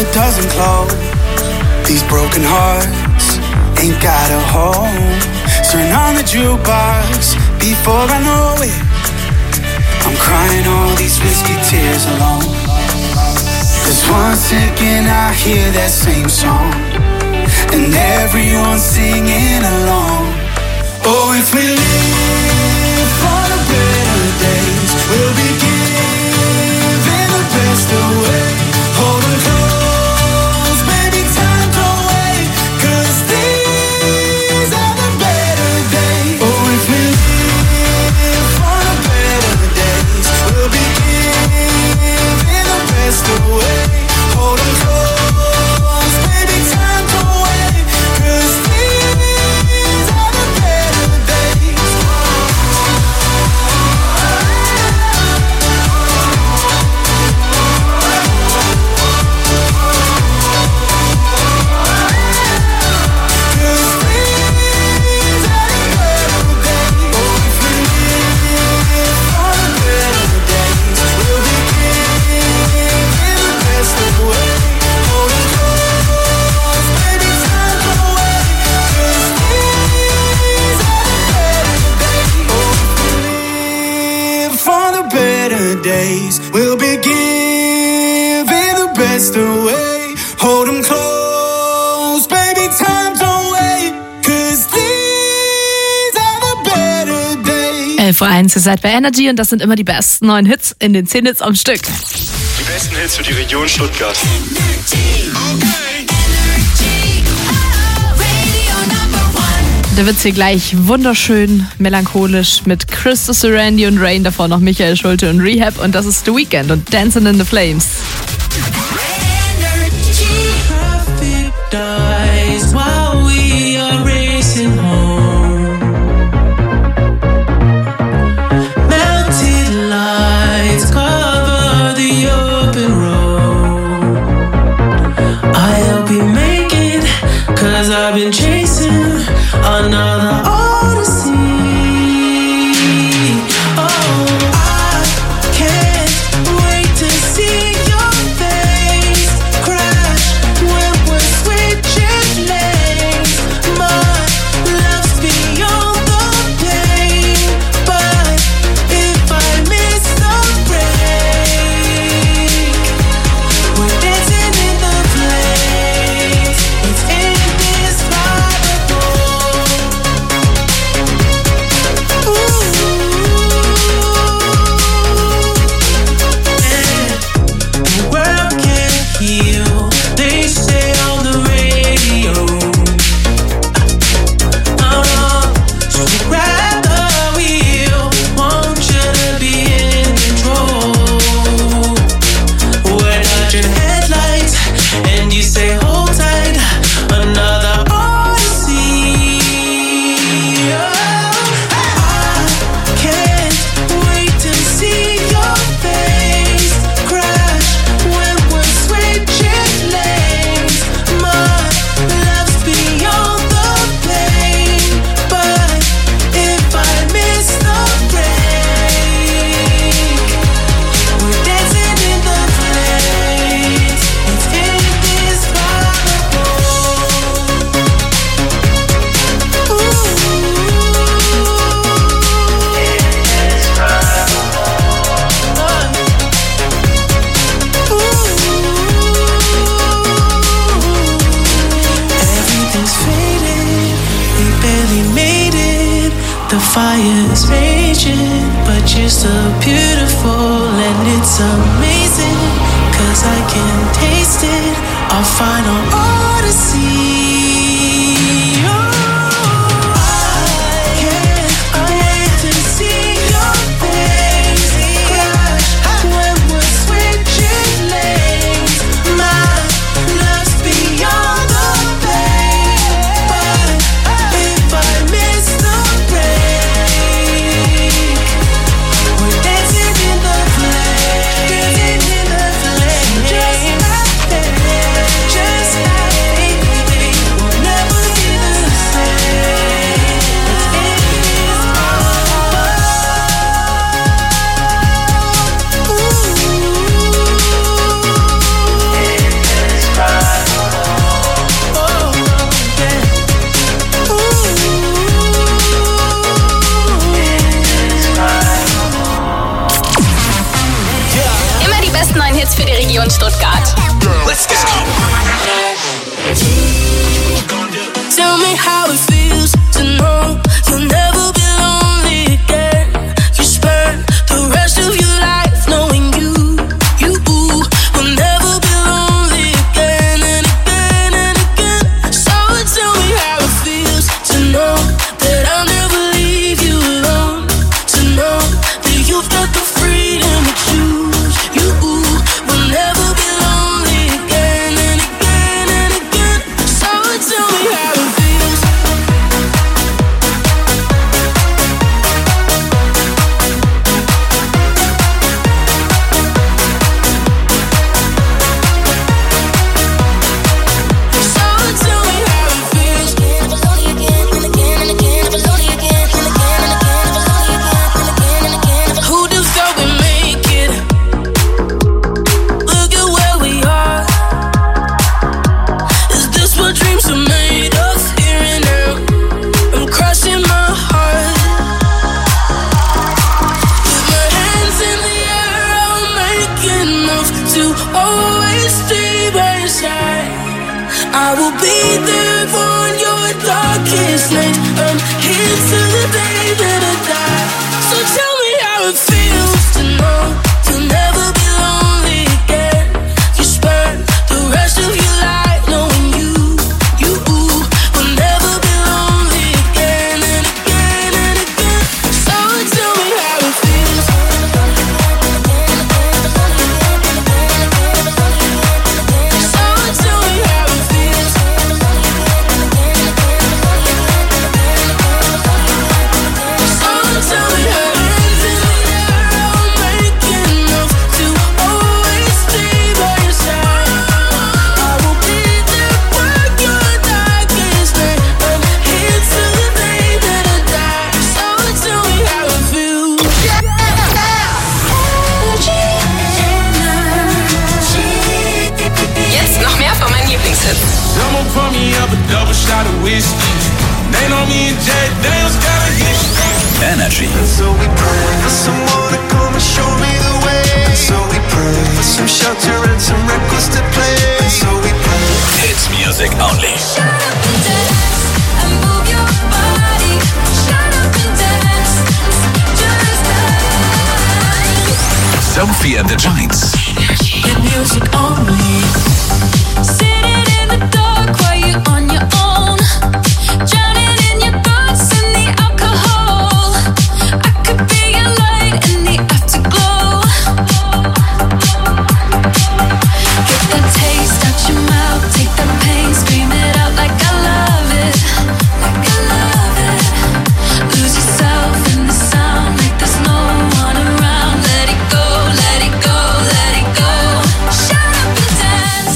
doesn't close. These broken hearts ain't got a home. Turn on the jukebox before I know it. I'm crying all these whiskey tears alone. 'Cause one second I hear that same song and everyone's singing along. Oh, if we live for the better days, we'll be giving the best away. Hold on close, baby, time don't wait, 'cause these are the better days. Oh, if we live for the better days, we'll be giving the best away. Hold on close, baby, time don't wait, 'cause these are the better days. Days we'll be giving the best away. Hold 'em close, baby, time don't wait, 'cause these are the better days. 11:01, ihr seid bei Energy und das sind immer die besten neuen Hits in den 10 Hits am Stück. Die besten Hits für die Region Stuttgart. Da wird's hier gleich wunderschön melancholisch mit Crystal Surrandy und Rain, davor noch Michael Schulte und Rehab und das ist The Weeknd und Dancing in the Flames. I've been chasing another odyssey. Oh, I can't wait to see your face crash when we're switching lanes. My love's beyond the pain, but if I miss the break, we're dancing in the flames. It's fire's raging, but you're so beautiful and it's amazing, 'cause I can taste it, our final odyssey. Just Region Stuttgart. Let's go. Tell me how it feels to know you'll never be lonely again. You spend the rest of your life knowing you will never be lonely again and again and again. So tell me how it feels to know that I'll never leave you alone. To know that you've got the freedom to choose. You will never be lonely again and again and again. So tell me how it feels. So tell me how it feels. Never lonely again and again and again. Never lonely again and again and again. Never lonely again and again and again. Who just thought we'd make it? Look at where we are. Is this what dreams are made of? Here and now, I'm crossing my heart. With my hands in the air, I'll make enough to always stay by your side. I will be there for your darkest night. I'm here till the day that I die. So tell me how it feels to know you'll never be lonely again. You spend the rest of your life knowing you will never be lonely again and again and again. So tell me how it feels. So tell me how it feels. So tell me how hands in the air, I'll make enough to always stay by your side. I will be there for your darkest night. I'm here till the day that I die. So tell me how it feels. Jetzt noch mehr von meinen Lieblingshits. Someone pour me up a double shot of whiskey. They know me and Jay Daniels got a history. Energy. So we pray for someone to come and show me the way. So we pray for some shelter and some records to play. So we pray. Hits music only. Shut up and dance and move your body. Shut up and dance, just dance. Sophie and the Giants. Good music only. Sitting in the dark while you're on your own. Drowning in your thoughts and the alcohol. I could be your light in the afterglow. Get that taste out your mouth. Take that pain, scream it out like I love it. Like I love it. Lose yourself in the sound like there's no one around. Let it go, let it go, let it go. Shut up and dance.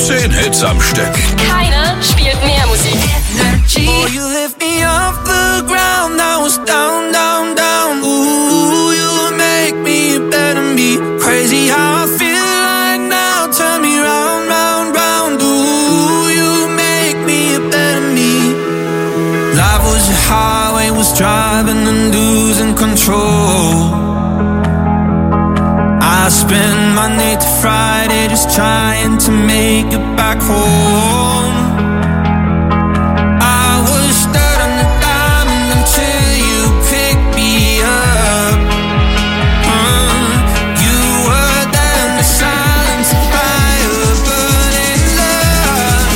10 Hits am Stück. Keine spielt mehr Musik. Oh, you lift me off the ground. I was down, down, down. Ooh, you make me better me. Crazy how I feel like now. Turn me round, round, round. Ooh, you make me a better me. Life was a highway, was driving and losing control. I spend Monday to Friday just trying to make it back home. I was stood on the diamond until you picked me up. You were there in the silence of fire burning love.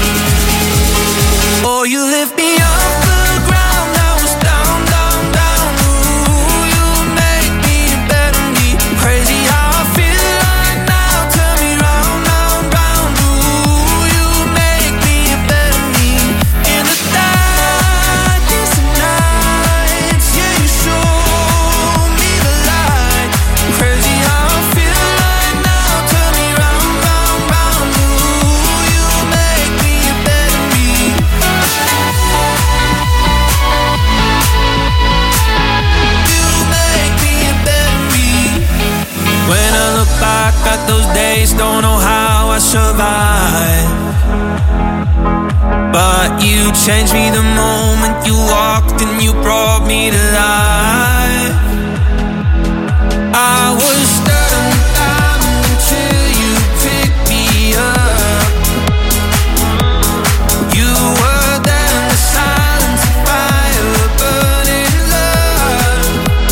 Oh, you lift me off the ground. I was down, down, down. Ooh, you make me better me. Crazy how I feel like now. Turn me round, round, round. Ooh, you make me better me. In the darkness of nights, yeah, you show me the light. Crazy how I feel like now. Turn me round, round, round. Ooh, you make me better me. You make me a better me. When I look back at those days, don't know how I survived. But you changed me the moment you walked and you brought me to life. I was stood on the diamond until you picked me up. You were there in the silence of fire burning love.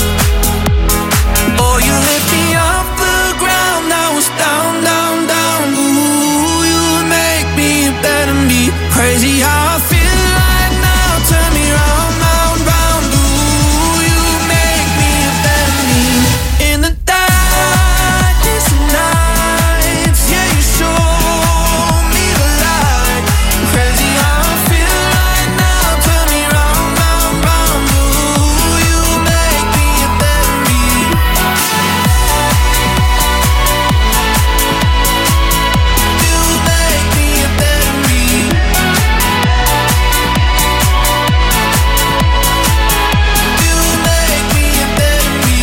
Oh, you lift me off the ground. I was down, down, down. Ooh, you make me better me. Crazy how I feel like now. Turn me round, round, round. Ooh, you make me better me. In the darkness of nights, yeah, you show me the light. Crazy how I feel like now. Turn me round, round, round. Ooh, you make me better me. You make me a better me. You make me a better me.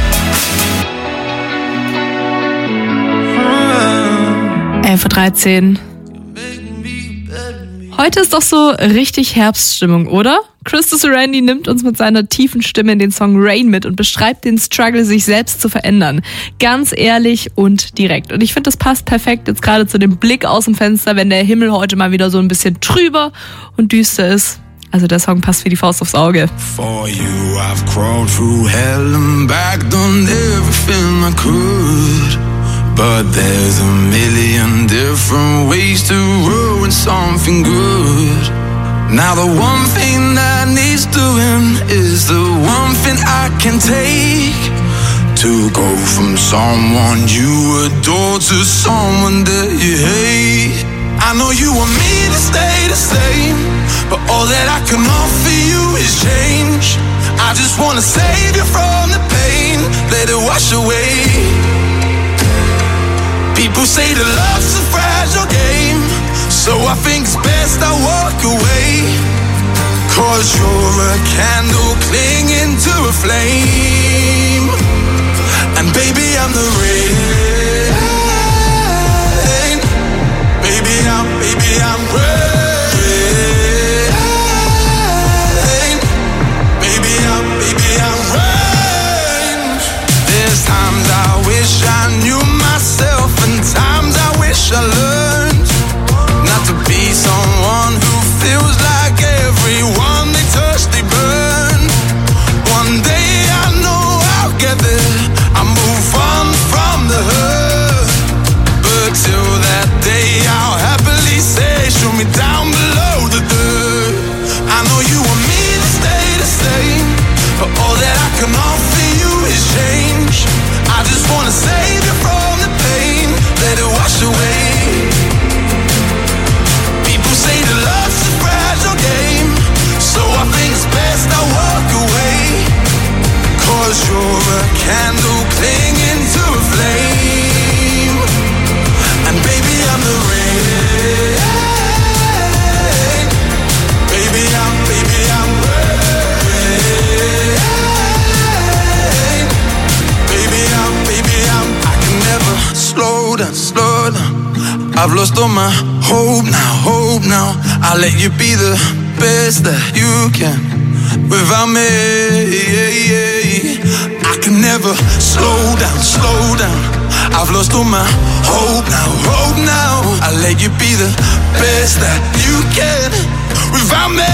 11:13 Uhr. Heute ist doch so richtig Herbststimmung, oder? Christus Randy nimmt uns mit seiner tiefen Stimme in den Song Rain mit und beschreibt den Struggle, sich selbst zu verändern. Ganz ehrlich und direkt. Und ich finde, das passt perfekt jetzt gerade zu dem Blick aus dem Fenster, wenn der Himmel heute mal wieder so ein bisschen trüber und düster ist. Also der Song passt wie die Faust aufs Auge. For you, I've crawled through hell and back, done everything I could. But there's a million different ways to ruin something good. Now the one thing that needs doing is the one thing I can take. To go from someone you adore to someone that you hate. I know you want me to stay the same, but all that I can offer you is change. I just wanna save you from the pain, let it wash away. People say that love's a fragile game, so I think it's best I walk away. 'Cause you're a candle clinging to a flame, and baby I'm the rain. Baby I'm rain. Baby I'm rain. There's times I wish I knew myself, and times I wish I learned not to be someone who feels like everyone they touch they burn. One day I know I'll get there, I'll move on from the hurt. But till that day I'll happily say, show me down below the dirt. I know you want me to stay the same, but all that I can offer you is change. I just wanna save you from the pain, let it wash away. People say that love's a fragile game, so I think it's best I walk away. 'Cause you're a candle clinging to a flame, and baby I'm the rain. slow down, slow down. I've lost all my hope now. I'll let you be the best that you can without me. I can never slow down. I've lost all my hope now. I'll let you be the best that you can without me.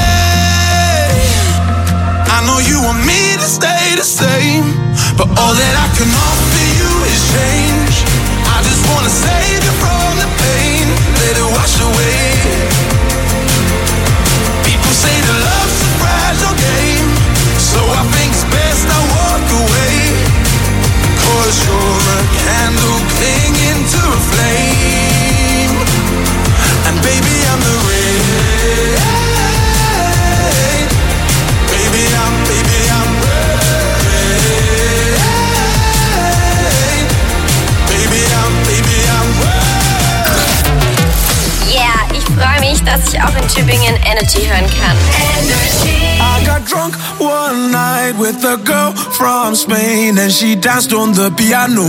I know you want me to stay the same, but all that I can offer you is change. I just wanna save you from the pain, let it wash away. People say that love's a fragile game, so I think it's best I walk away. 'Cause you're a candle clinging to a flame, and baby I'm the rain. Baby I'm rain. Baby I'm Yeah, ich freue mich, dass ich auch in Tübingen Energy hören kann. I got drunk one night with a girl from Spain, and she danced on the piano.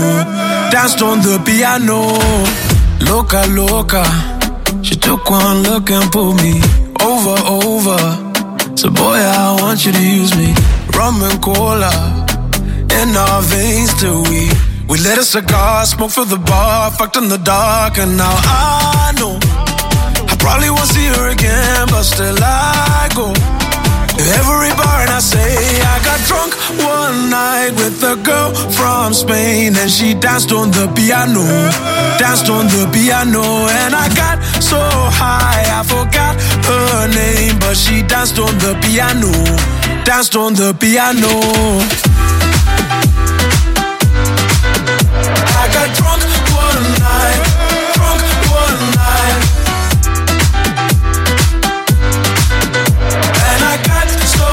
Loca, loca, she took one look and pulled me over. So boy, I want you to use me. Rum and cola in our veins till we lit a cigar, smoke for the bar, fucked in the dark, and now I know I probably won't see her again, but still I go to every bar and I say I got drunk one night with a girl from Spain, and she danced on the piano, and I got so high I forgot her name, but she danced on the piano. I got drunk one night, and I got so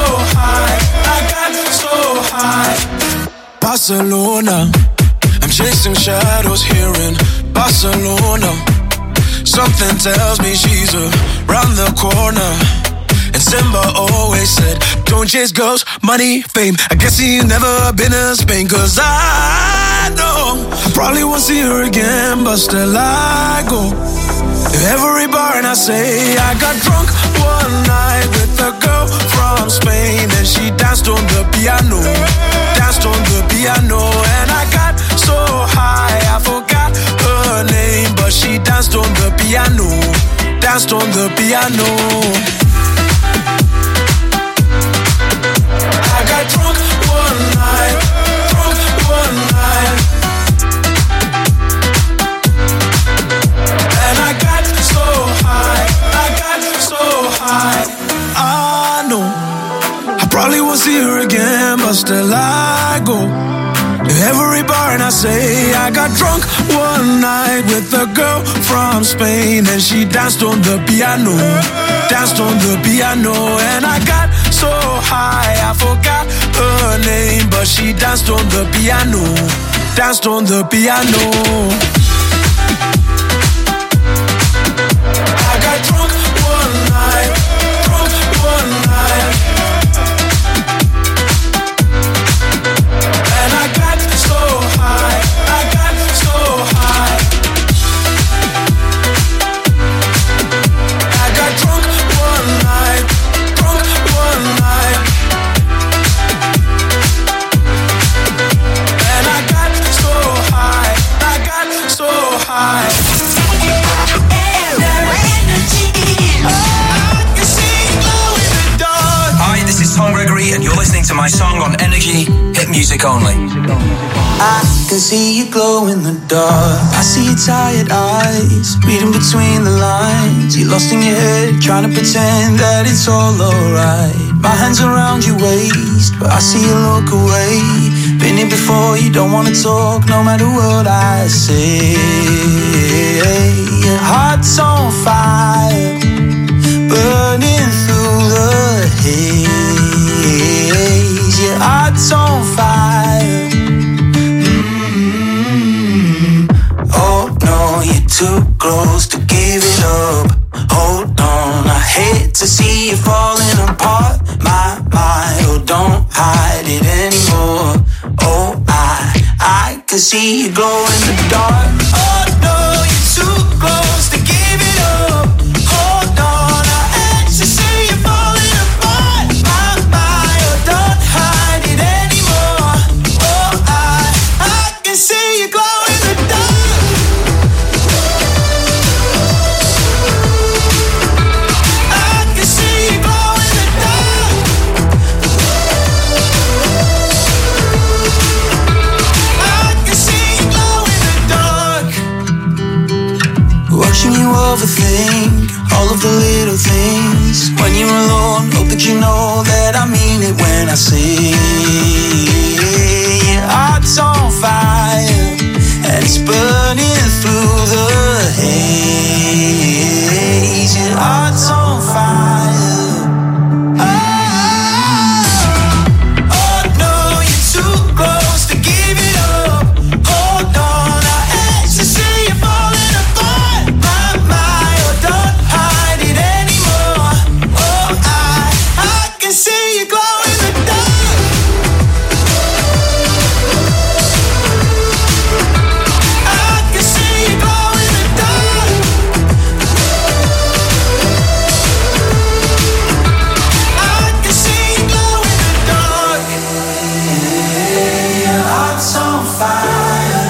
high. Barcelona, I'm chasing shadows here in Barcelona. Something tells me she's around the corner. And Simba always said, don't chase girls, money, fame. I guess you've never been to Spain, 'cause I know I probably won't see her again, but still I go to every bar and I say I got drunk one night with a girl from Spain, and she danced on the piano, and I got so high I forgot her name, but she danced on the piano. I got drunk one night, and I got so high. I know I probably won't see her again, but still I go to every bar and I say I got drunk one night with a girl from Spain, and she danced on the piano, and I got so high I forgot her name, but she danced on the piano. I got drunk one night, and I got so high. I got drunk one night, and I got so high. Hi, this is Tom Gregory, and you're listening to my song on Energy, hit music only. I can see you glow in the dark. I see your tired eyes, reading between the lines. You're lost in your head, trying to pretend that it's all alright. My hands around your waist, but I see you look away. Been here before, you don't wanna talk, no matter what I say. Your heart's on fire, burning through the haze. Your heart's on fire. Oh no, you're too close to give it up. Hold on, I hate to see you falling apart. My mind, oh don't hide it anymore. Oh, I can see you glow in the dark. Oh no. I say your heart's on fire and it's burning through the haze. Your heart's on fire. Oh no, you're too close to give it up. Hold on, I ecstasy, you're falling apart. My, oh don't hide it anymore. Oh, I can see you glow in the dark. I can see you glow in the dark. I can see you glow in the dark. Your heart's on fire.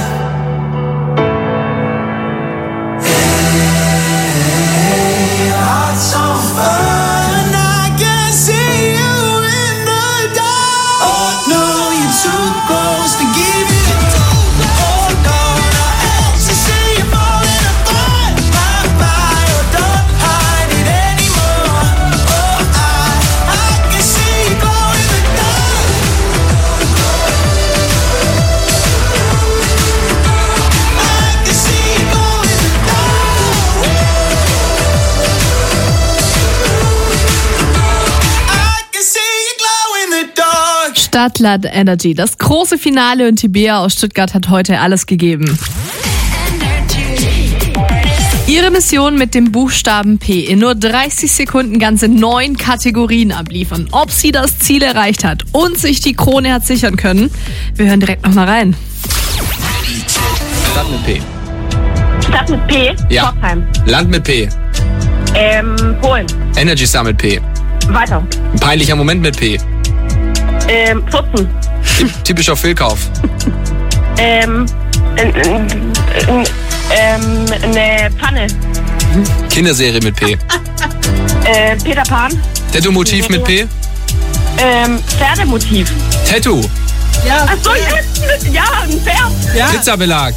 Your heart's on fire. And I can see you in the dark. Oh no, you're too close to give it up. Oh no, ecstasy, you're falling apart. My, oh don't hide it anymore. Oh, I can see you glow in the dark. I can see you glow in the dark. I can see you glow in the dark. Stadtland Energy, das große Finale, und Tabea aus Stuttgart hat heute alles gegeben. Ihre Mission mit dem Buchstaben P: in nur 30 Sekunden ganze 9 Kategorien abliefern. Ob sie das Ziel erreicht hat und sich die Krone hat sichern können, wir hören direkt nochmal rein. Stadt mit P. Stadt mit P. Ja. Pforzheim. Land mit P. Polen. Energy Star mit P. Weiter. Ein peinlicher Moment mit P. Putzen. Typischer Fehlkauf. Eine Pfanne. Kinderserie mit P. Peter Pan. Tattoo-Motiv mit P. Pferdemotiv. Tattoo. Ja. Achso, ja, ein Pferd. Ja. Pizzabelag.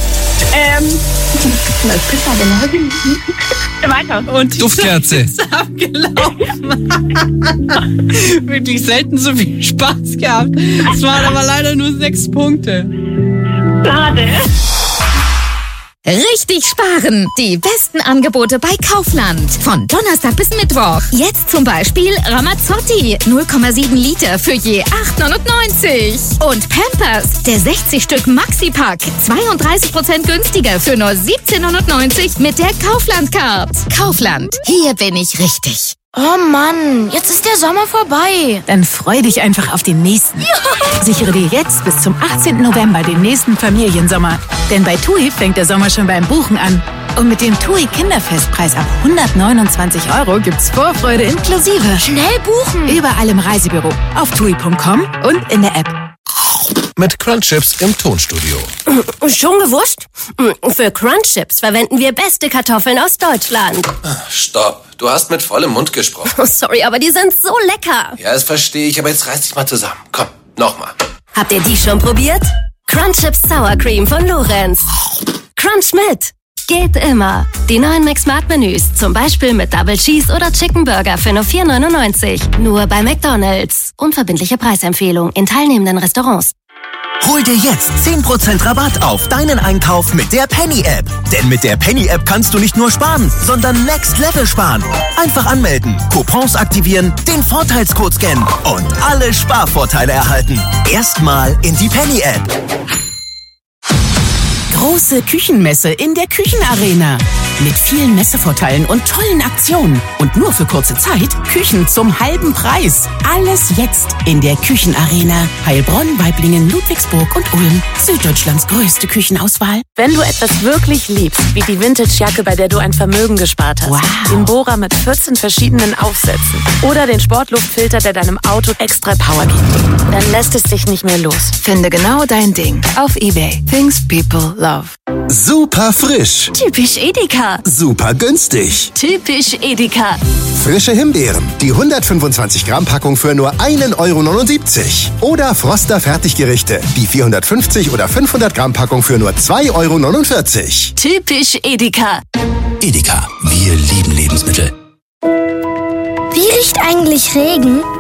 Pizzabelag. Weiter. Und Duftkerze. ist abgelaufen. Wirklich selten so viel Spaß gehabt. Es waren aber leider nur 6 Punkte. Schade. Richtig sparen! Die besten Angebote bei Kaufland. Von Donnerstag bis Mittwoch. Jetzt zum Beispiel Ramazzotti. 0,7 Liter für je 8,99. Und Pampers. Der 60 Stück Maxi-Pack. 32% günstiger für nur 17,99 mit der Kaufland-Card. Kaufland. Hier bin ich richtig. Oh Mann, jetzt ist der Sommer vorbei. Dann freu dich einfach auf den nächsten. Ja. Sichere dir jetzt bis zum 18. November den nächsten Familiensommer. Denn bei TUI fängt der Sommer schon beim Buchen an. Und mit dem TUI Kinderfestpreis ab 129 € gibt's Vorfreude inklusive. Schnell buchen. Überall im Reisebüro, auf TUI.com und in der App. Mit Crunchips im Tonstudio. Schon gewusst? Für Crunchips verwenden wir beste Kartoffeln aus Deutschland. Stopp, du hast mit vollem Mund gesprochen. Oh, sorry, aber die sind so lecker. Ja, das verstehe ich, aber jetzt reiß dich mal zusammen. Komm, nochmal. Habt ihr die schon probiert? Crunchips Sour Cream von Lorenz. Crunch mit. Geht immer. Die neuen Mix-Smart-Menüs, zum Beispiel mit Double Cheese oder Chicken Burger für nur 4,99. Nur bei McDonald's. Unverbindliche Preisempfehlung in teilnehmenden Restaurants. Hol dir jetzt 10% Rabatt auf deinen Einkauf mit der Penny-App. Denn mit der Penny-App kannst du nicht nur sparen, sondern Next Level sparen. Einfach anmelden, Coupons aktivieren, den Vorteilscode scannen und alle Sparvorteile erhalten. Erstmal in die Penny-App. Große Küchenmesse in der Küchenarena. Mit vielen Messevorteilen und tollen Aktionen. Und nur für kurze Zeit Küchen zum halben Preis. Alles jetzt in der Küchenarena. Heilbronn, Waiblingen, Ludwigsburg und Ulm. Süddeutschlands größte Küchenauswahl. Wenn du etwas wirklich liebst, wie die Vintage-Jacke, bei der du ein Vermögen gespart hast, den Bohrer mit 14 verschiedenen Aufsätzen oder den Sportluftfilter, der deinem Auto extra Power gibt, dann lässt es dich nicht mehr los. Finde genau dein Ding auf eBay. Things people love. Super frisch. Typisch Edeka. Super günstig. Typisch Edeka. Frische Himbeeren. Die 125 Gramm Packung für nur 1,79 €. Oder Froster Fertiggerichte. Die 450 oder 500 Gramm Packung für nur 2,49 €. Typisch Edeka. Edeka. Wir lieben Lebensmittel. Wie riecht eigentlich Regen?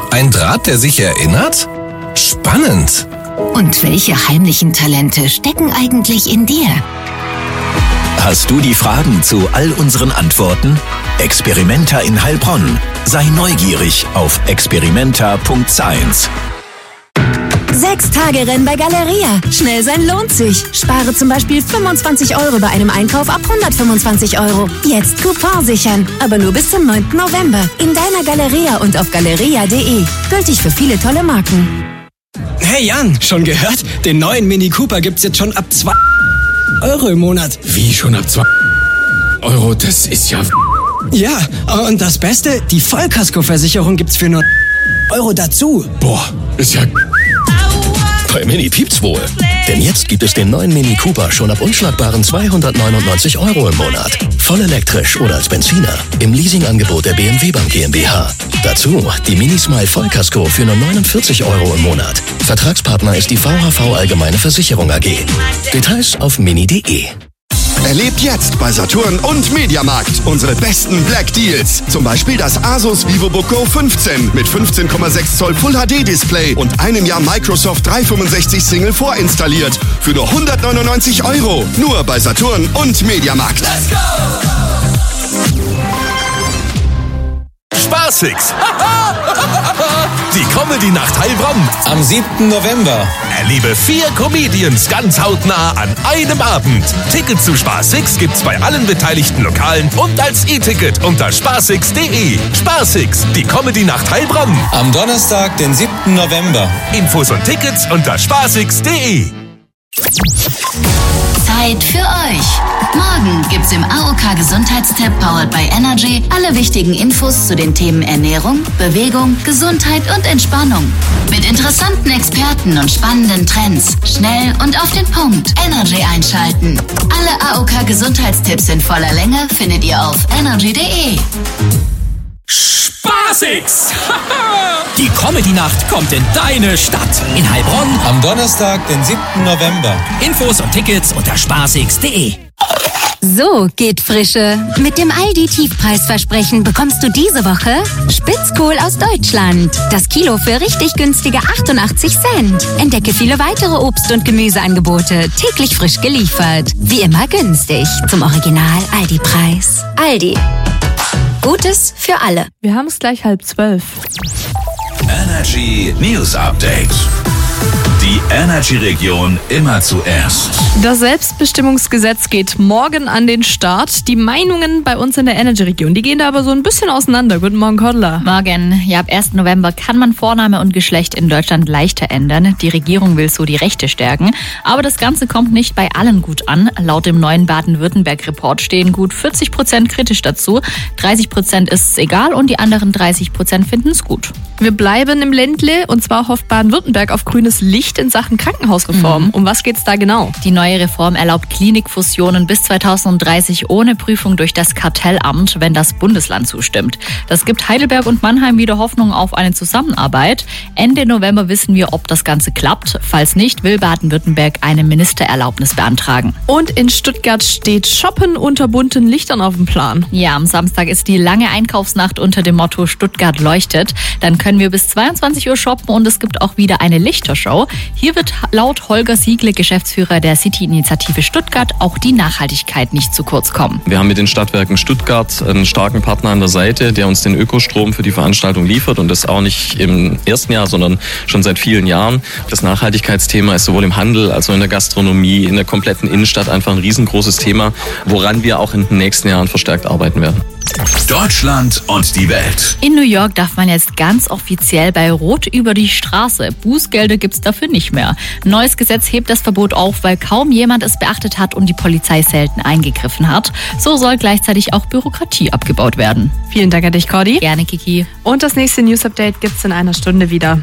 Ein Draht, der sich erinnert? Spannend. Und welche heimlichen Talente stecken eigentlich in dir? Hast du die Fragen zu all unseren Antworten? Experimenta in Heilbronn. Sei neugierig auf experimenta.science. 6-Tage-Rennen bei Galeria. Schnell sein lohnt sich. Spare zum Beispiel 25 € bei einem Einkauf ab 125 €. Jetzt Coupon sichern. Aber nur bis zum 9. November. In deiner Galeria und auf galeria.de. Gültig für viele tolle Marken. Hey Jan, schon gehört? Den neuen Mini Cooper gibt's jetzt schon ab 2 € im Monat. Wie schon ab 2 €? Das ist ja... Ja, und das Beste, die Vollkaskoversicherung gibt's für nur € dazu. Boah, ist ja... Bei Mini piept's wohl. Denn jetzt gibt es den neuen Mini Cooper schon ab unschlagbaren 299 € im Monat. Voll elektrisch oder als Benziner. Im Leasingangebot der BMW Bank GmbH. Dazu die Mini Smile Vollkasko für nur 49 € im Monat. Vertragspartner ist die VHV Allgemeine Versicherung AG. Details auf mini.de. Erlebt jetzt bei Saturn und Mediamarkt unsere besten Black Deals. Zum Beispiel das Asus VivoBook Go 15 mit 15,6 Zoll Full HD Display und einem Jahr Microsoft 365 Single vorinstalliert. Für nur 199 €. Nur bei Saturn und Mediamarkt. Let's go! Spaßix! Die Comedy-Nacht Heilbronn. Am 7. November. Erlebe 4 Comedians ganz hautnah an einem Abend. Tickets zu Spaßix gibt's bei allen beteiligten Lokalen und als E-Ticket unter spaßix.de. Spaßix, die Comedy-Nacht Heilbronn. Am Donnerstag, den 7. November. Infos und Tickets unter spaßix.de. Zeit für euch. Morgen gibt's im AOK Gesundheitstipp Powered by Energy alle wichtigen Infos zu den Themen Ernährung, Bewegung, Gesundheit und Entspannung. Mit interessanten Experten und spannenden Trends. Schnell und auf den Punkt. Energy einschalten. Alle AOK Gesundheitstipps in voller Länge findet ihr auf energy.de. Spaßix! Die Comedy-Nacht kommt in deine Stadt. In Heilbronn. Am Donnerstag, den 7. November. Infos und Tickets unter spaßix.de. So geht Frische. Mit dem Aldi-Tiefpreisversprechen bekommst du diese Woche Spitzkohl aus Deutschland. Das Kilo für richtig günstige 88 Cent. Entdecke viele weitere Obst- und Gemüseangebote. Täglich frisch geliefert. Wie immer günstig. Zum Original Aldi-Preis. Aldi. Gutes für alle. Wir haben es gleich 11:30. Energy News Update. Die Energy-Region immer zuerst. Das Selbstbestimmungsgesetz geht morgen an den Start. Die Meinungen bei uns in der Energy-Region, die gehen da aber so ein bisschen auseinander. Guten Morgen, Cordula. Morgen. Ja, ab 1. November kann man Vorname und Geschlecht in Deutschland leichter ändern. Die Regierung will so die Rechte stärken. Aber das Ganze kommt nicht bei allen gut an. Laut dem neuen Baden-Württemberg-Report stehen gut 40% kritisch dazu. 30% ist es egal und die anderen 30% finden es gut. Wir bleiben im Ländle und zwar hofft Baden-Württemberg auf grünes Licht in Sachen Krankenhausreform. Um was geht's da genau? Die neue Reform erlaubt Klinikfusionen bis 2030 ohne Prüfung durch das Kartellamt, wenn das Bundesland zustimmt. Das gibt Heidelberg und Mannheim wieder Hoffnung auf eine Zusammenarbeit. Ende November wissen wir, ob das Ganze klappt. Falls nicht, will Baden-Württemberg eine Ministererlaubnis beantragen. Und in Stuttgart steht Shoppen unter bunten Lichtern auf dem Plan. Ja, am Samstag ist die lange Einkaufsnacht unter dem Motto Stuttgart leuchtet. Dann können wir bis 22 Uhr shoppen und es gibt auch wieder eine Lichtershow. Hier wird laut Holger Siegle, Geschäftsführer der City-Initiative Stuttgart, auch die Nachhaltigkeit nicht zu kurz kommen. Wir haben mit den Stadtwerken Stuttgart einen starken Partner an der Seite, der uns den Ökostrom für die Veranstaltung liefert und das auch nicht im ersten Jahr, sondern schon seit vielen Jahren. Das Nachhaltigkeitsthema ist sowohl im Handel als auch in der Gastronomie, in der kompletten Innenstadt einfach ein riesengroßes Thema, woran wir auch in den nächsten Jahren verstärkt arbeiten werden. Deutschland und die Welt. In New York darf man jetzt ganz offiziell bei Rot über die Straße. Bußgelder gibt's dafür nicht mehr. Neues Gesetz hebt das Verbot auf, weil kaum jemand es beachtet hat und die Polizei selten eingegriffen hat. So soll gleichzeitig auch Bürokratie abgebaut werden. Vielen Dank an dich, Cordi. Gerne, Kiki. Und das nächste News-Update gibt's in einer Stunde wieder.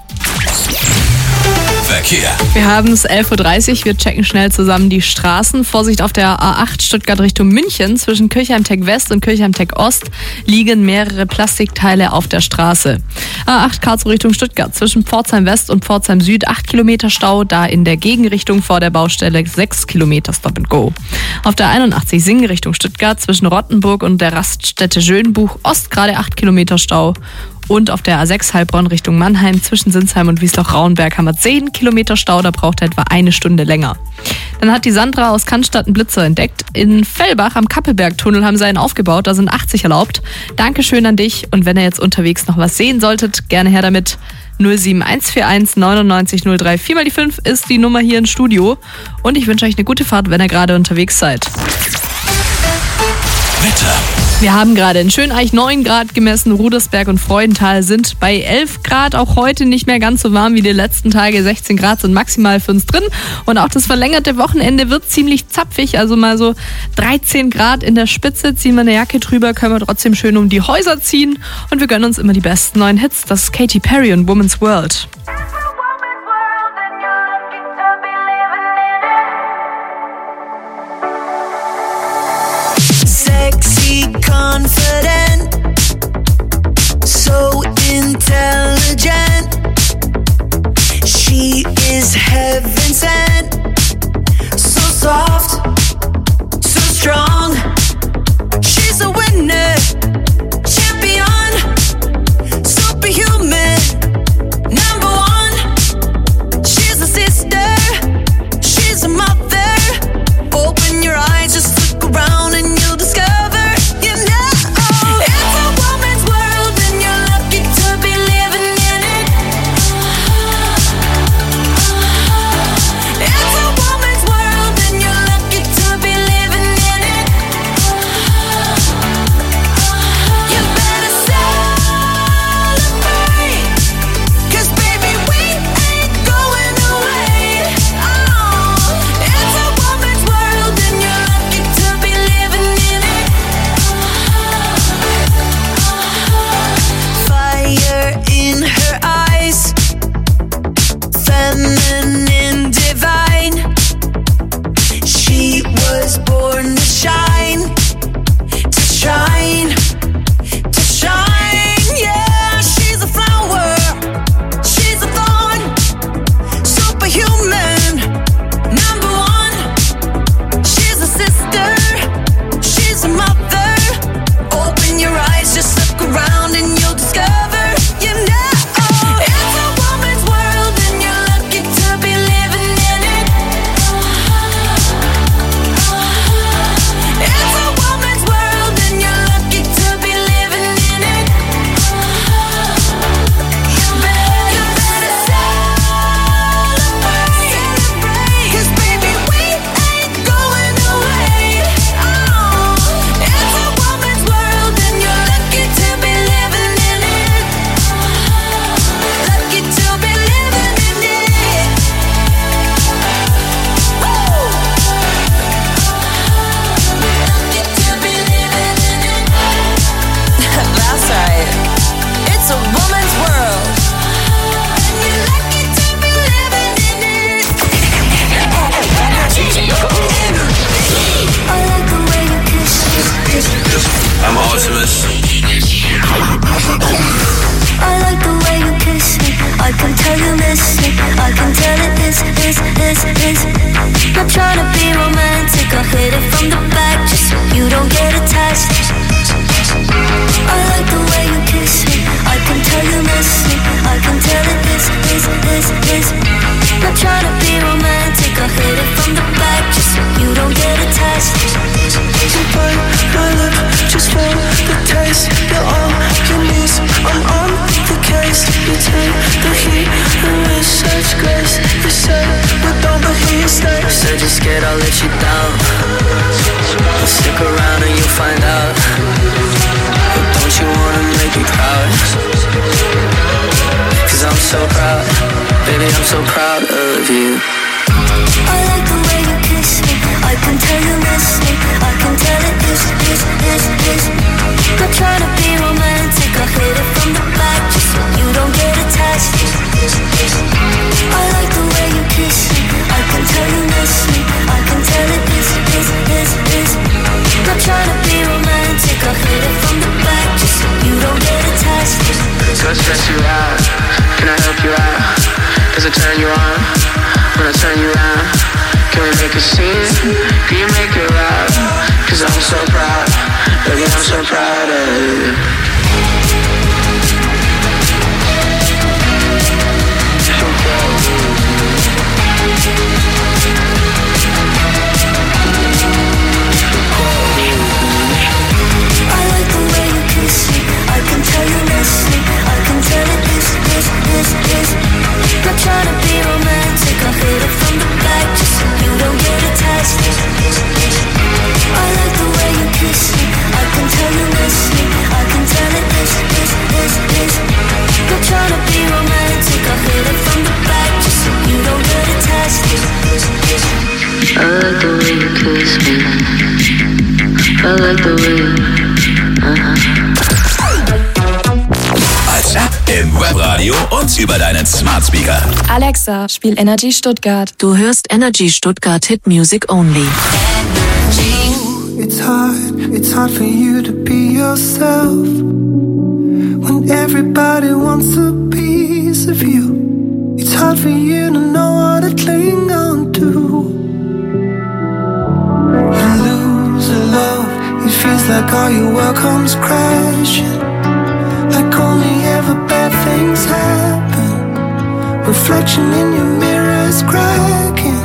Verkehr. Wir haben es 11:30 Uhr. Wir checken schnell zusammen die Straßen. Vorsicht auf der A8 Stuttgart Richtung München. Zwischen Kirchheim-Tech West und Kirchheim-Tech Ost liegen mehrere Plastikteile auf der Straße. A8 Karlsruhe Richtung Stuttgart. Zwischen Pforzheim West und Pforzheim Süd 8 Kilometer Stau. Da in der Gegenrichtung vor der Baustelle 6 Kilometer Stop and Go. Auf der 81 Singen Richtung Stuttgart. Zwischen Rottenburg und der Raststätte Schönbuch Ost gerade 8 Kilometer Stau. Und auf der A6 Heilbronn Richtung Mannheim zwischen Sinsheim und Wiesloch-Rauenberg haben wir 10 Kilometer Stau, da braucht er etwa eine Stunde länger. Dann hat die Sandra aus Cannstatt einen Blitzer entdeckt. In Fellbach am Kappelbergtunnel haben sie einen aufgebaut, da sind 80 erlaubt. Dankeschön an dich und wenn ihr jetzt unterwegs noch was sehen solltet, gerne her damit. 07141 99 03 4 mal die 5 ist die Nummer hier im Studio. Und ich wünsche euch eine gute Fahrt, wenn ihr gerade unterwegs seid. Wetter. Wir haben gerade in Schöneich 9 Grad gemessen, Rudersberg und Freudenthal sind bei 11 Grad. Auch heute nicht mehr ganz so warm wie die letzten Tage. 16 Grad sind maximal für uns drin. Und auch das verlängerte Wochenende wird ziemlich zapfig. Also mal so 13 Grad in der Spitze. Ziehen wir eine Jacke drüber, können wir trotzdem schön um die Häuser ziehen. Und wir gönnen uns immer die besten neuen Hits. Das ist Katy Perry und Woman's World. Sexy, confident, so intelligent. She is heaven sent, so soft, so strong. She's a winner, champion, superhuman, number one. She's a sister, she's a mother. Open your eyes, just look around and you'll discover. Not trying to be romantic, I'll hit it from the back just so you don't get attached. I like the way you kiss me, I can tell you miss me, I can tell it is. Not trying to be romantic, I'll hit it from the back just so you don't get attached. You bite my lip just for the taste. You're on your knees, I'm on the case. You take the heat and with such grace. You said we don't, but here you stay. You said you're scared I'll let you down. Well, stick around and you'll find out. But don't you wanna make me proud? Cause I'm so proud, baby, I'm so proud of you. I like the way you kiss me, I can tell you miss me, I can tell it is. Not trying to be romantic, I'll hit it from the back just so you don't get attached. I like the way you kiss me, I can tell you miss me, I can tell it is. Not trying to be romantic, I'll hit it from the back just so you don't get attached. So I stress you out, can I help you out? Does it turn you on when I turn you around? Can we make a scene? Can you make it loud? Cause I'm so proud, baby, I'm so proud of you. like the way you kiss me. I like the way you, Als App im Webradio und über deinen Smart Speaker. Alexa, spiel Energy Stuttgart. Du hörst Energy Stuttgart Hit Music Only. It's hard for you to be yourself when everybody wants a piece of you. It's hard for you to know what to cling on to. You lose a love, it feels like all your world comes crashing. Like only ever bad things happen. Reflection in your mirror is cracking.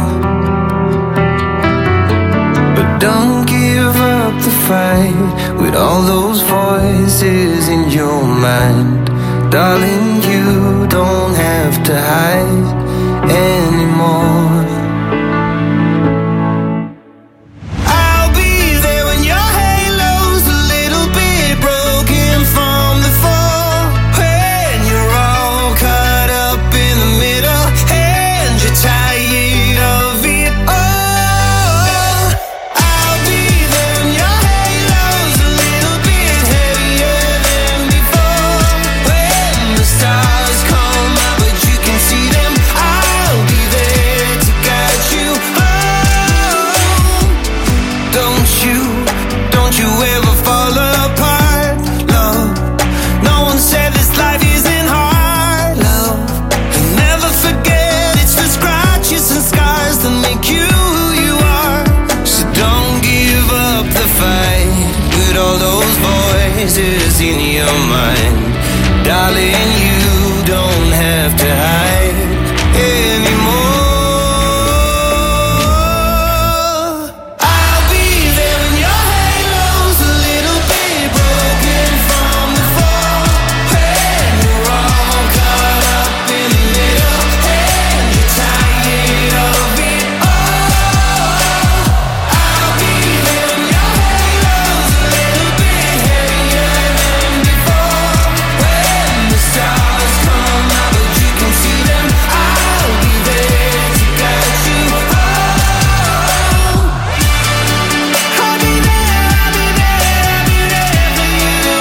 But don't give up the fight with all those voices in your mind. Darling, you don't have to hide anymore. I'll be there when your halo's a little bit broken from the fall. When you're all caught up in the middle and you're tired of it all. I'll be there when your halo's a little bit heavier than before. When the stars come out but you can see them, I'll be there to guide you home. Don't you ever fall apart, love. No one said this life isn't hard, love. And never forget it's the scratches and scars that make you who you are. So don't give up the fight with all those voices in your mind. Darling, you don't have to hide anymore. I'll be there when your halo's a little bit broken from the fall. When you're all caught up in the middle and you're tired of it all. I'll be there when your halo's a little bit heavier than before. When the stars come out but you can see them, I'll be there to guide you home. I'll be there, I'll be there, I'll be there for you.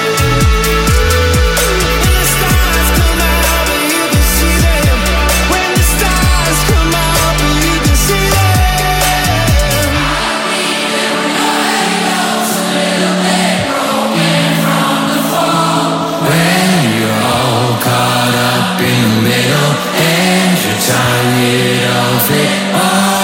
When the stars come out but you can see them. When the stars come out but you can see them. When you're all caught up in the middle and you're tired of it all.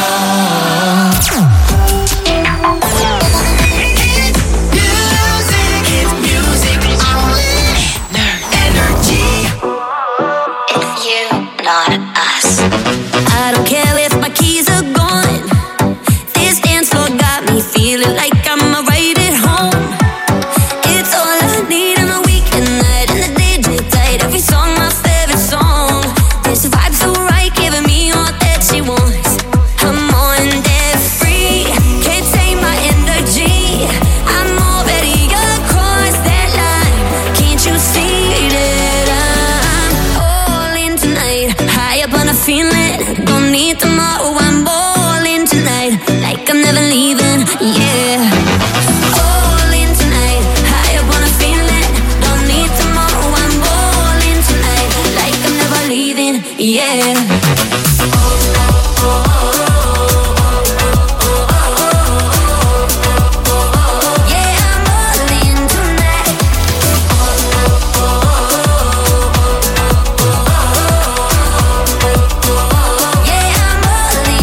Music only. Energy. It's you, not us. I don't care if my keys are gone. This dance floor got me feeling like I'm right at home. It's all I need on a weekend night and the DJ tight. Every song my favorite song. This vibe so right, giving me all that she wants. I'm on that free, can't take my energy. I'm already across that line. Can't you see that I'm all in tonight? High up on a feeling, don't need tomorrow. I'm all in tonight, like I'm never leaving. Yeah. All in tonight, high up on a feeling, don't need tomorrow. I'm all in tonight, like I'm never leaving. Yeah. Yeah, I'm all in tonight. Yeah, I'm all in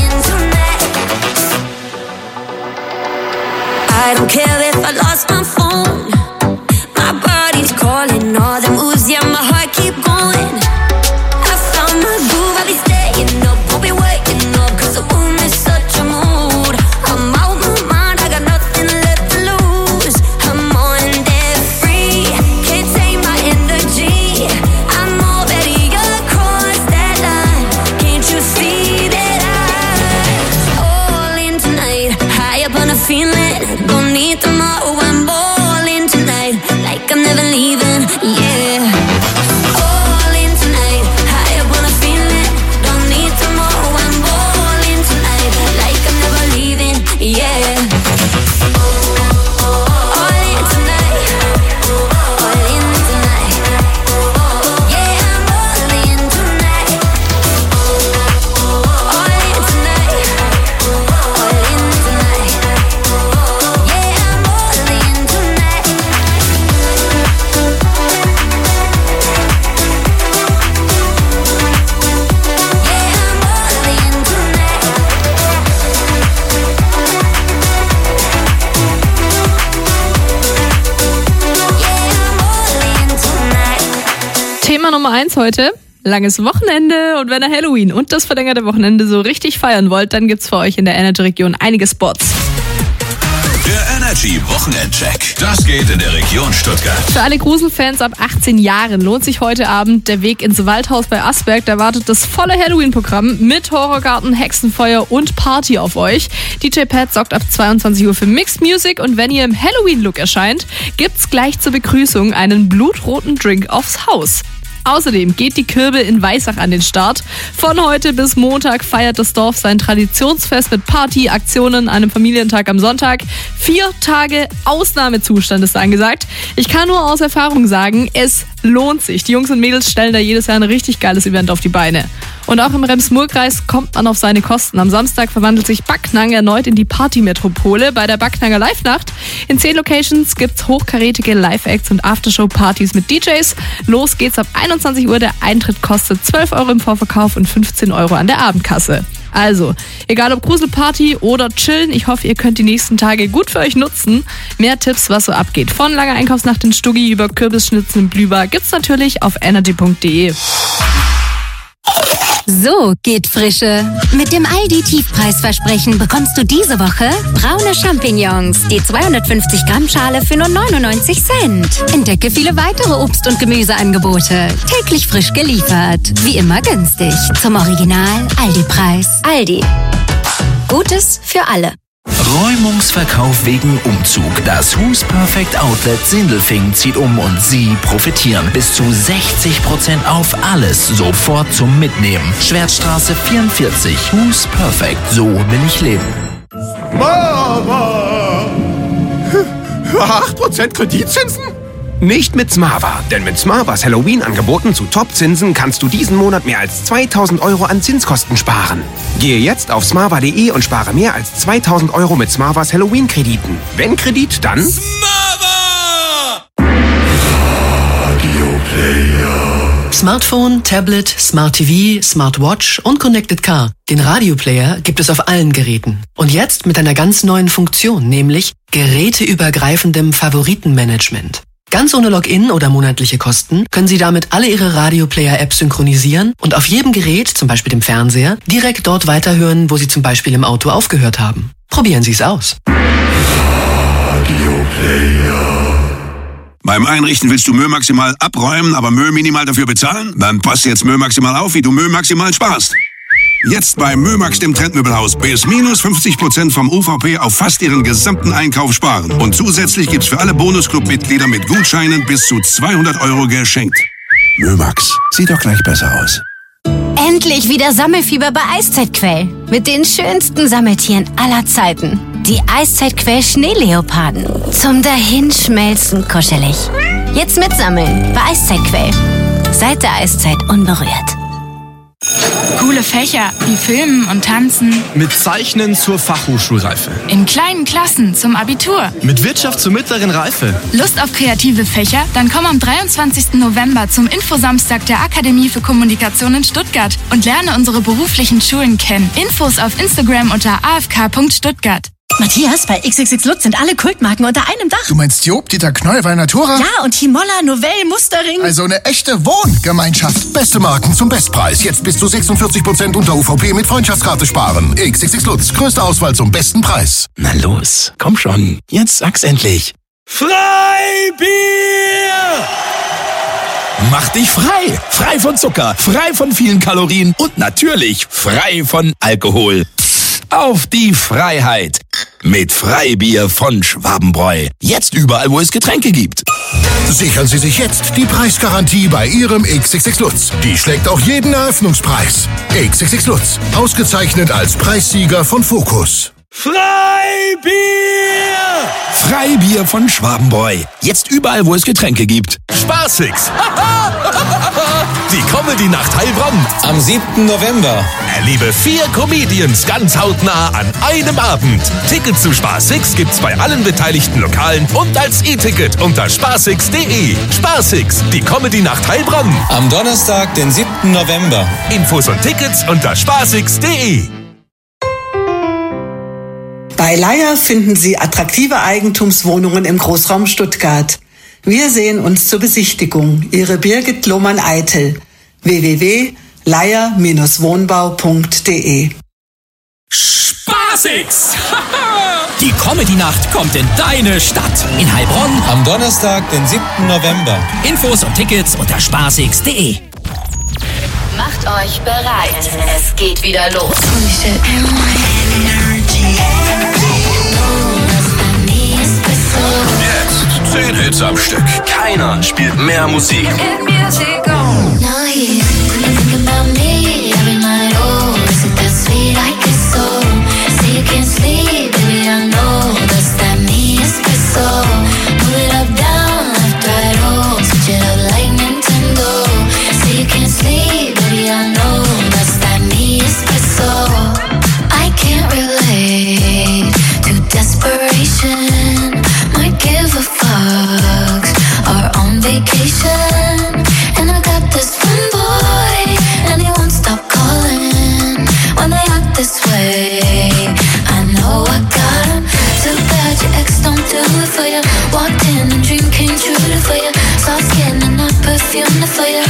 Nummer 1 heute. Langes Wochenende und wenn ihr Halloween und das verlängerte Wochenende so richtig feiern wollt, dann gibt's für euch in der Energy-Region einige Spots. Der Energy Wochenendcheck. Das geht in der Region Stuttgart. Für alle Gruselfans ab 18 Jahren lohnt sich heute Abend der Weg ins Waldhaus bei Asberg. Da wartet das volle Halloween-Programm mit Horrorgarten, Hexenfeuer und Party auf euch. DJ Pat sorgt ab 22 Uhr für Mixed Music und wenn ihr im Halloween-Look erscheint, gibt's gleich zur Begrüßung einen blutroten Drink aufs Haus. Außerdem geht die Kirbe in Weissach an den Start. Von heute bis Montag feiert das Dorf sein Traditionsfest mit Party, Aktionen, einem Familientag am Sonntag. 4 Tage Ausnahmezustand ist angesagt. Ich kann nur aus Erfahrung sagen, es lohnt sich. Die Jungs und Mädels stellen da jedes Jahr ein richtig geiles Event auf die Beine. Und auch im Rems-Murr-Kreis kommt man auf seine Kosten. Am Samstag verwandelt sich Backnang erneut in die Partymetropole bei der Backnanger Live-Nacht. In 10 Locations gibt's hochkarätige Live-Acts und Aftershow-Partys mit DJs. Los geht's ab 21 Uhr. Der Eintritt kostet 12 Euro im Vorverkauf und 15 Euro an der Abendkasse. Also, egal ob Gruselparty oder Chillen, ich hoffe, ihr könnt die nächsten Tage gut für euch nutzen. Mehr Tipps, was so abgeht, von langer Einkaufsnacht in Stuggi über Kürbisschnitzen in Blüber, gibt's natürlich auf energy.de. So geht Frische. Mit dem Aldi-Tiefpreisversprechen bekommst du diese Woche braune Champignons, die 250 Gramm Schale für nur 99 Cent. Entdecke viele weitere Obst- und Gemüseangebote. Täglich frisch geliefert. Wie immer günstig. Zum Original Aldi-Preis. Aldi. Gutes für alle. Räumungsverkauf wegen Umzug. Das Who's Perfect Outlet Sindelfingen zieht um und Sie profitieren. Bis zu 60% auf alles. Sofort zum Mitnehmen. Schwertstraße 44. Who's Perfect. So will ich leben. Mama! 8% Kreditzinsen? Nicht mit Smava, denn mit Smavas Halloween-Angeboten zu Top-Zinsen kannst du diesen Monat mehr als 2.000 Euro an Zinskosten sparen. Gehe jetzt auf smava.de und spare mehr als 2.000 Euro mit Smavas Halloween-Krediten. Wenn Kredit, dann Smava! Radio Player. Smartphone, Tablet, Smart TV, Smartwatch und Connected Car. Den Radio Player gibt es auf allen Geräten. Und jetzt mit einer ganz neuen Funktion, nämlich geräteübergreifendem Favoritenmanagement. Ganz ohne Login oder monatliche Kosten können Sie damit alle Ihre Radio-Player-Apps synchronisieren und auf jedem Gerät, zum Beispiel dem Fernseher, direkt dort weiterhören, wo Sie zum Beispiel im Auto aufgehört haben. Probieren Sie es aus. Radio Player. Beim Einrichten willst du Müll maximal abräumen, aber Müll minimal dafür bezahlen? Dann passt jetzt Müll maximal auf, wie du Müll maximal sparst. Jetzt bei Mömax, dem Trendmöbelhaus, bis minus 50% vom UVP auf fast Ihren gesamten Einkauf sparen. Und zusätzlich gibt's für alle Bonusclub-Mitglieder mit Gutscheinen bis zu 200 Euro geschenkt. Mömax, sieht doch gleich besser aus. Endlich wieder Sammelfieber bei Eiszeitquell. Mit den schönsten Sammeltieren aller Zeiten. Die Eiszeitquell Schneeleoparden. Zum Dahinschmelzen kuschelig. Jetzt mitsammeln bei Eiszeitquell. Seit der Eiszeit unberührt. Coole Fächer wie Filmen und Tanzen. Mit Zeichnen zur Fachhochschulreife. In kleinen Klassen zum Abitur. Mit Wirtschaft zur mittleren Reife. Lust auf kreative Fächer? Dann komm am 23. November zum Infosamstag der Akademie für Kommunikation in Stuttgart und lerne unsere beruflichen Schulen kennen. Infos auf Instagram unter afk.stuttgart. Matthias, bei XXX Lutz sind alle Kultmarken unter einem Dach. Du meinst Job, Dieter Knoll, Natura? Ja, und Himolla, Novell, Mustering. Also eine echte Wohngemeinschaft. Beste Marken zum Bestpreis. Jetzt bis zu 46% unter UVP mit Freundschaftskarte sparen. XXX Lutz, größte Auswahl zum besten Preis. Na los, komm schon. Jetzt sag's endlich. Freibier! Mach dich frei. Frei von Zucker, frei von vielen Kalorien und natürlich frei von Alkohol. Auf die Freiheit mit Freibier von Schwabenbräu. Jetzt überall, wo es Getränke gibt. Sichern Sie sich jetzt die Preisgarantie bei Ihrem XXX Lutz. Die schlägt auch jeden Eröffnungspreis. XXX Lutz, ausgezeichnet als Preissieger von Focus. Freibier! Freibier von Schwabenbräu. Jetzt überall, wo es Getränke gibt. Spaßix! Die Comedy-Nacht Heilbronn. Am 7. November. Erlebe 4 Comedians ganz hautnah an einem Abend. Tickets zu Spaßix gibt's bei allen beteiligten Lokalen und als E-Ticket unter spaßix.de. Spaßix, die Comedy-Nacht Heilbronn. Am Donnerstag, den 7. November. Infos und Tickets unter spaßix.de. Bei Leier finden Sie attraktive Eigentumswohnungen im Großraum Stuttgart. Wir sehen uns zur Besichtigung. Ihre Birgit Lohmann-Eitel. www.leier-wohnbau.de. Spaßix! Die Comedy-Nacht kommt in deine Stadt. In Heilbronn. Am Donnerstag, den 7. November. Infos und Tickets unter spaßix.de. Macht euch bereit. Es geht wieder los. Jetzt 10 Hits am Stück. Keiner spielt mehr Musik. And I got this one boy, and he won't stop calling when they act this way. I know I got him. Too bad your ex don't do it for you. Walked in and dream came true for you. Soft skin and not perfume for you.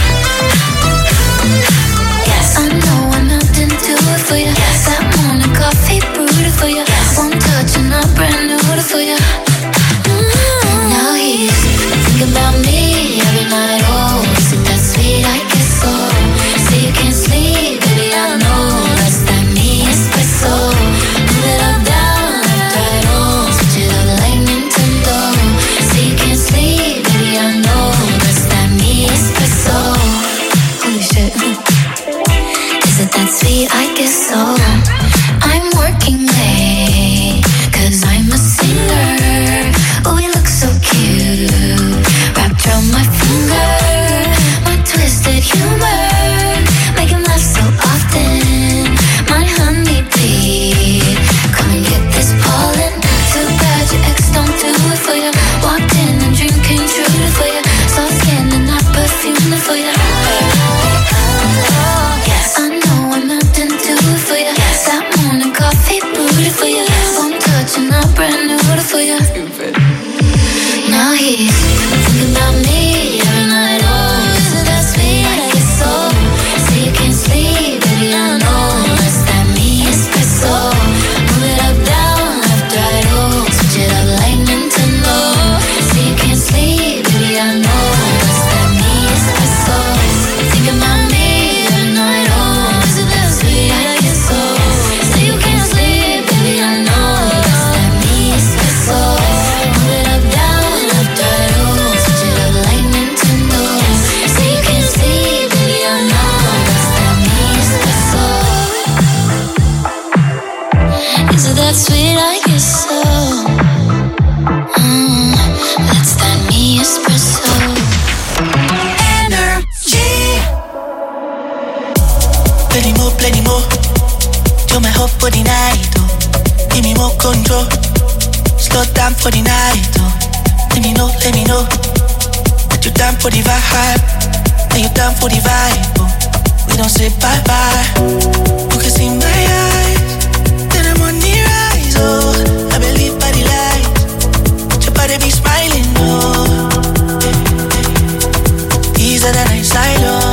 Yes, I know I melted into it for you. Yes, that morning coffee brewed for you. Yes, one touch and I'm brand new for you. Now he's thinking about me every night. Oh, is it that sweet? I guess so. Say you can't sleep, baby, I know. That's that me espresso. Move it up, down, left, right, oh. Switch it up like Nintendo. Say you can't sleep, baby, I know. That's that me espresso. Holy shit. Is it that sweet? I guess so. I'm working late, 'cause I'm a singer. Oh, you look so cute, wrapped around my finger. My twisted humor, make him laugh so often. My honeybee, come and get this pollen. Too bad your ex don't do it for you. Walked in and dream came true for you. Soft skin and not perfume for you. Yes, I know I'm melting into it for you. Yes, that morning coffee brewed for you. One touch and I'm brand new for you. Now he's thinking about me every night. Oh, is it that sweet? I guess so. Say you can't sleep, baby, I know. That's that me espresso. Move it up, down, left, right, oh. Switch it up like Nintendo. Say you can't sleep, baby, I know. That's that me espresso. Thinking about me every night. Oh, is it that sweet? I guess so. Say you can't sleep, baby, I know. That's that me espresso. Move it up, down, left, right, oh. Switch it up like Nintendo. Say you can't sleep, baby, I know. That's that me espresso. Is it that sweet? I guess so. That's that me espresso. Energy. Plenty more. You're my hope for the night, oh. Give me more control. Slow down for the night, oh. Let me know. That you're down for the vibe. That you're down for the vibe, oh. We don't say bye-bye. You can see my eyes. Then I'm on the rise, oh. I believe by the light. Your body be smiling, oh. Easier than I silo.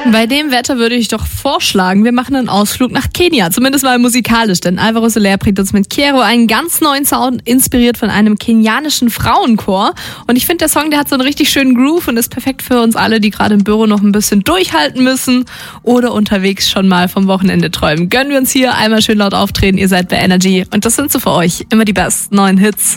Bei dem Wetter würde ich doch vorschlagen, wir machen einen Ausflug nach Kenia, zumindest mal musikalisch, denn Alvaro Soler bringt uns mit Kero einen ganz neuen Sound, inspiriert von einem kenianischen Frauenchor. Und ich finde, der Song, der hat so einen richtig schönen Groove und ist perfekt für uns alle, die gerade im Büro noch ein bisschen durchhalten müssen oder unterwegs schon mal vom Wochenende träumen. Gönnen wir uns hier einmal schön laut auftreten, ihr seid bei Energy und das sind so für euch immer die besten neuen Hits.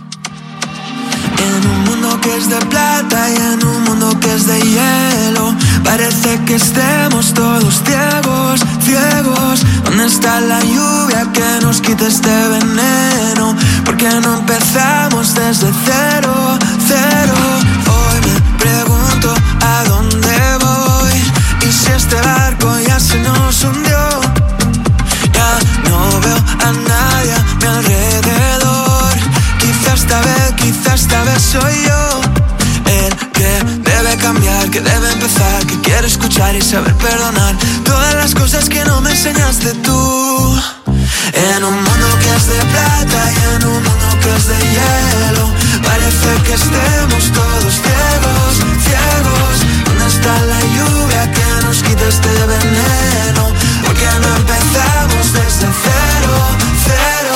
En un mundo que es de plata y en un mundo que es de hielo, parece que estemos todos ciegos, ciegos. ¿Dónde está la lluvia que nos quite este veneno? ¿Por qué no empezamos desde cero, cero? Hoy me pregunto a dónde voy y si este barco ya se nos hundió. Ya no veo a nadie a mi alrededor. Quizás esta vez soy yo el que debe cambiar, que debe empezar, que quiere escuchar y saber perdonar todas las cosas que no me enseñaste tú. En un mundo que es de plata y en un mundo que es de hielo, parece que estemos todos ciegos, ciegos. ¿Dónde está la lluvia que nos quita este veneno? ¿Por qué no empezamos desde cero, cero?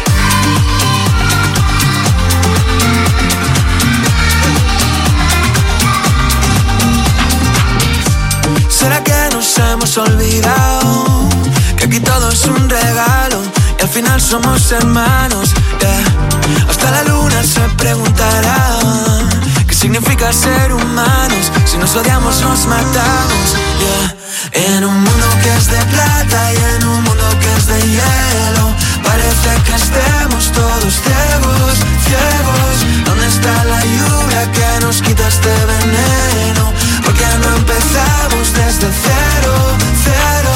¿Será que nos hemos olvidado? Que aquí todo es un regalo y al final somos hermanos, yeah. Hasta la luna se preguntará ¿qué significa ser humanos? Si nos odiamos nos matamos, yeah. En un mundo que es de plata y en un mundo que es de hielo, parece que estemos todos ciegos, ciegos. ¿Dónde está la lluvia que nos quita este veneno? ¿Por qué no empezamos desde cero, cero?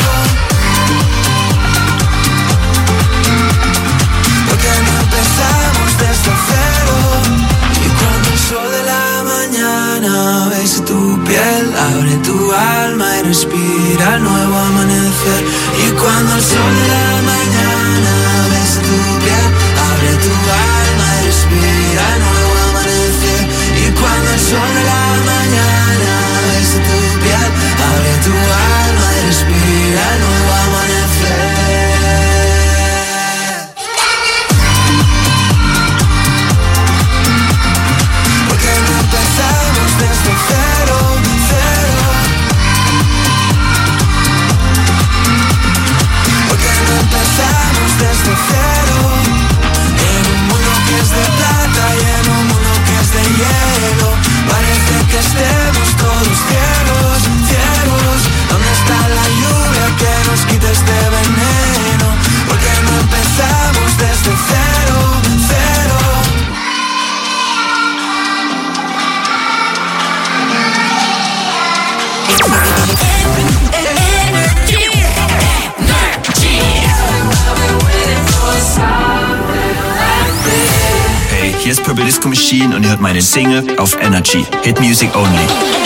¿Por qué no empezamos desde cero? Y cuando el sol de la mañana besa tu piel, abre tu alma y respira el nuevo amanecer. Y cuando el sol de la mañana besa tu piel, abre tu alma y respira el nuevo amanecer. Y cuando el sol de la mañana besa tu piel, abre tu alma y respira el nuevo amanecer. ¿Por qué no empezamos desde cero, cero? ¿Por qué no empezamos desde cero? En un mundo que es de plata y en un mundo que es de hielo, parece que estemos todos ciegos, ciegos. ¿Dónde está la lluvia que nos quita este veneno? ¿Por qué no empezamos desde cero, cero? Hey, hier ist Purple Disco Machine und ihr hört meine Single auf Energy. Hit Music Only.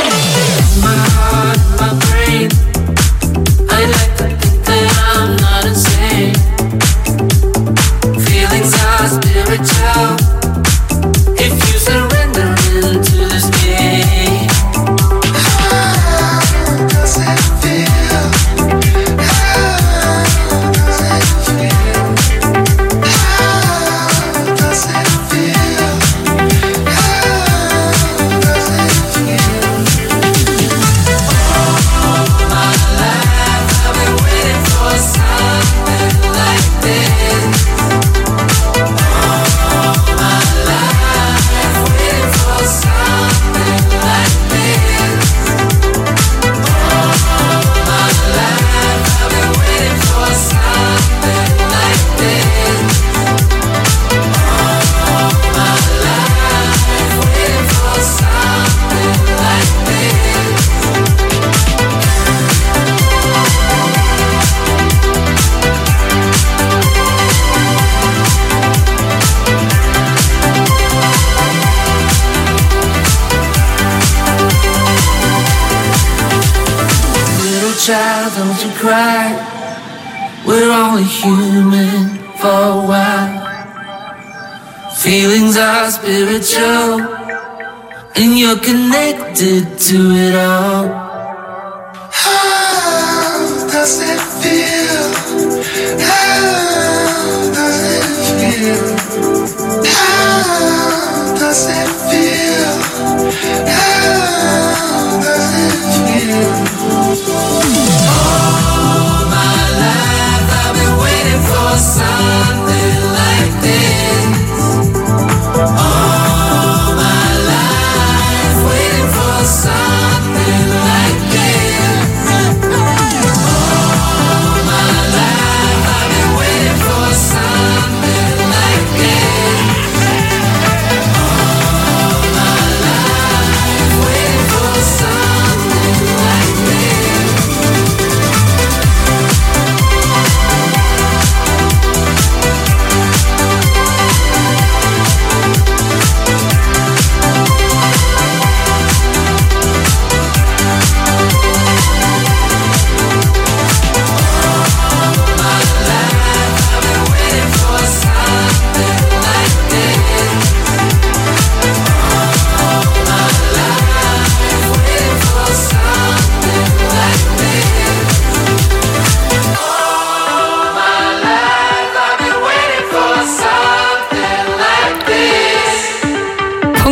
Child, don't you cry. We're only human for a while. Feelings are spiritual, and you're connected to it all.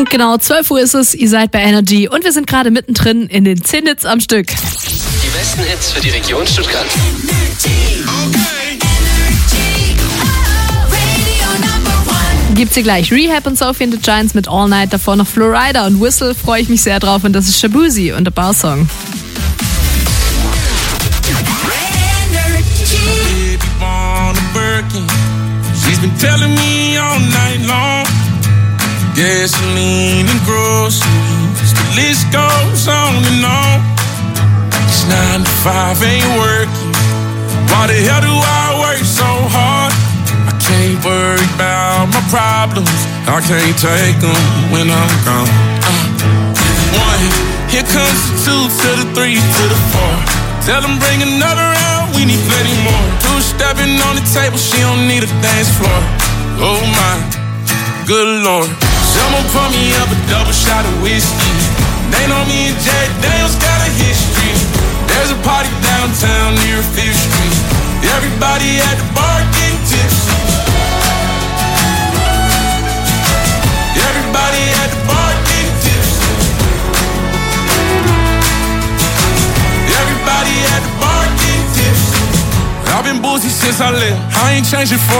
Punkt genau 12 Uhr ist es, ihr seid bei Energy und wir sind gerade mittendrin in den 10 Hits am Stück. Die besten Hits für die Region Stuttgart. Gibt's hier gleich Rehab und Sophie and the Giants mit All Night, davor noch Florida und Whistle, freue ich mich sehr drauf und das ist Shabuzi und der Bausong. She's been telling me all night long. Gasoline and groceries, the list goes on and on. It's 9 to 5, ain't working. Why the hell do I work so hard? I can't worry about my problems. I can't take them when I'm gone. 1, here comes the 2 to the 3 to the 4. Tell them bring another round, we need plenty more. 2 stepping on the table, she don't need a dance floor. Oh my, good Lord. Someone pour me up a double shot of whiskey. They know me and Jack Daniels got a history. There's a party downtown near 5th Street. Everybody at the bar getting tipsy. Everybody at the bar getting tipsy. Everybody at the bar getting tipsy. I've been boozy since I left. I ain't changing for